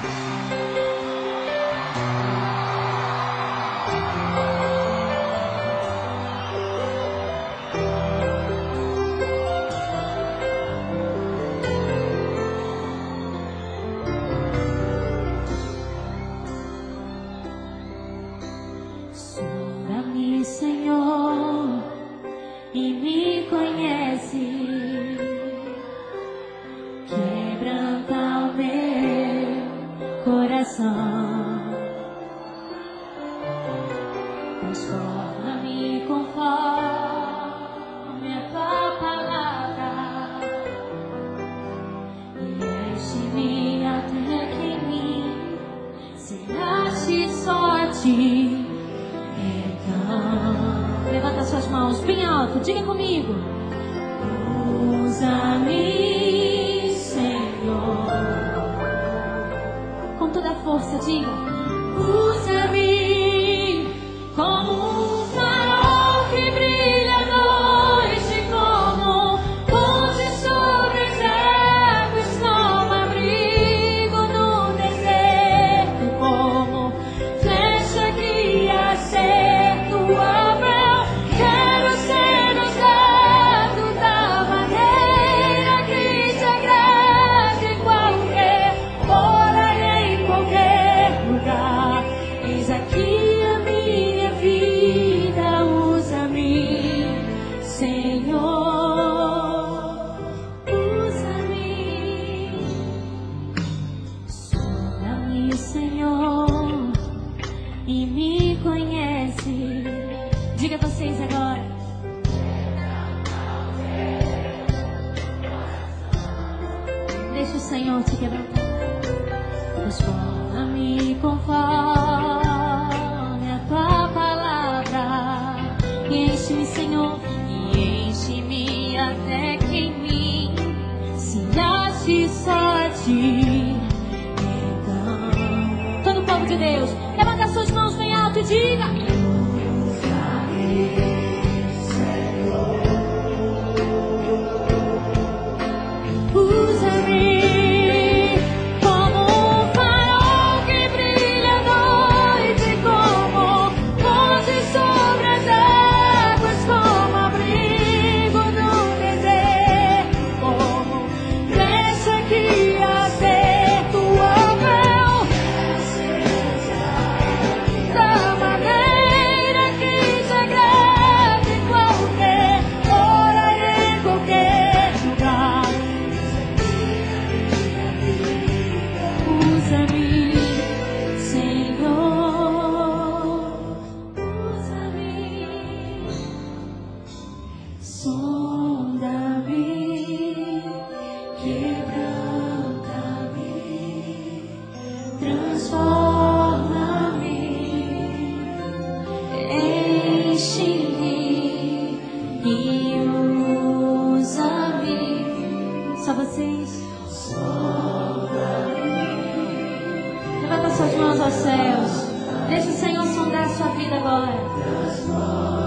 Sonda-me, Senhor, e me conhece. Quebranta o meu coração. Transforma-me conforme a tua palavra e enche-me até que em mim se ache só a ti. Levanta suas mãos bem alto, diga comigo. Usa-me, Senhor. Com toda a força, diga. Usa-me como um farol que brilha à noite, como ponte sobre as águas, como abrigo no deserto, como flecha que acerta o alvo. Quero ser usado da maneira que te agrade, em qualquer hora e em qualquer lugar. Eis aqui a minha vida, usa-me, Senhor, usa-me. Sonda-me, Senhor, e me conhece. Diga vocês agora. Deixa o Senhor te quebrantar. Transforma-me conforme a tua palavra. E enche-me, Senhor, e enche-me até que em mim se ache só a ti. Então, todo o povo de Deus, levanta suas mãos bem alto e diga. Usa-me como um farol que brilha à noite, como ponte sobre as águas, como abrigo no deserto, como flecha que acerta o alvo, da maneira que te agrade, em qualquer hora e em qualquer lugar. Usa-me, Senhor, usa-me, sonda-me, quebranta-me, transforma-me, enche-me e usa-me. Só vocês. Levanta suas mãos aos céus. Deixa o Senhor sondar a sua vida agora.